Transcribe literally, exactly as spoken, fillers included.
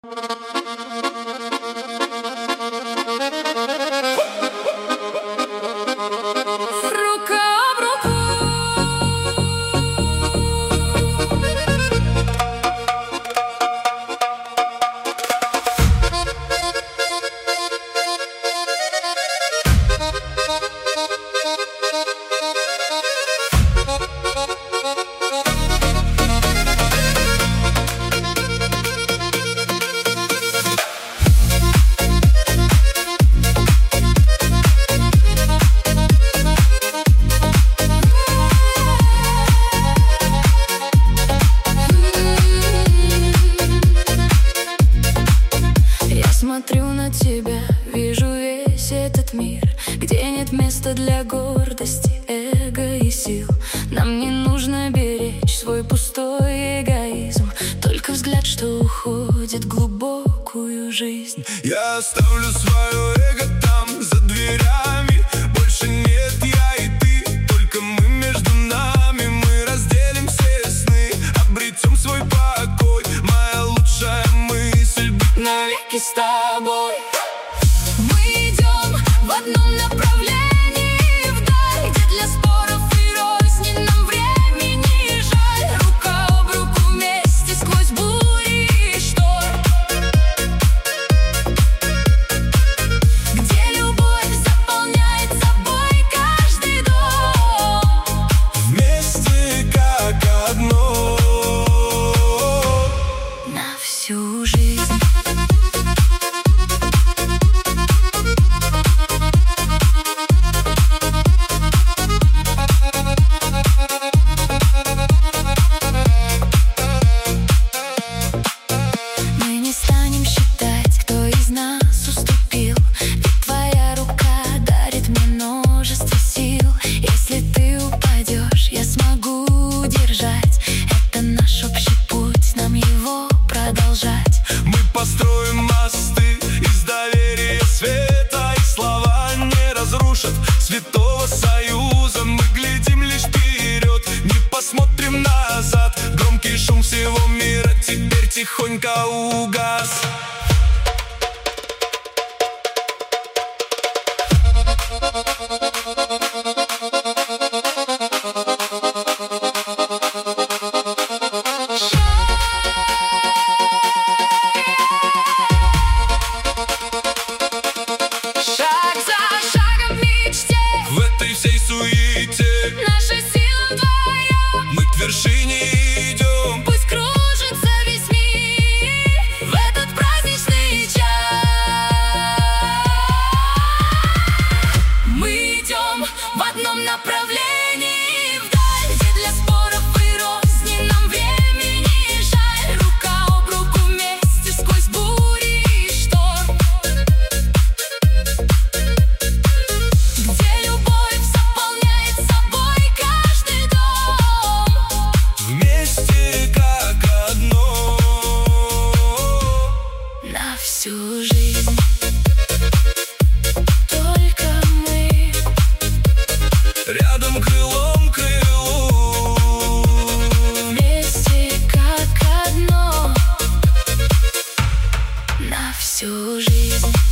Смотрю на тебя, вижу весь этот мир, где нет места для гордости, эго и сил. Нам не нужно беречь свой пустой эгоизм, только взгляд, что уходит в глубокую жизнь. Я оставлю свое эго там, за дверями. Больше нет я и ты, только мы между нами. Мы разделим все сны, обретем свой покой. Моя лучшая мысль — быть навеки с тобой. Мы идем в одном направлении вдаль, где для споров и розни нам времени жаль. Рука об руку вместе сквозь бури и шторм, где любовь заполняет собой каждый дом. Вместе как одно На всю жизнь. Построим мосты из доверия, света, и слова не разрушат святого союза. Мы глядим лишь вперед, не посмотрим назад. Громкий шум всего мира теперь тихонько угас. Наша сила вдвоем, мы к вершине идем. Пусть кружится весь мир в этот праздничный час. Мы идем в одном направлении вдаль, где для споров и розни нам времени жаль. Рука об руку вместе сквозь бури и шторм, где любовь заполняет собой каждый дом. Вместе как одно На всю жизнь. Только мы рядом крылом к крылу. вместе как одно На всю жизнь.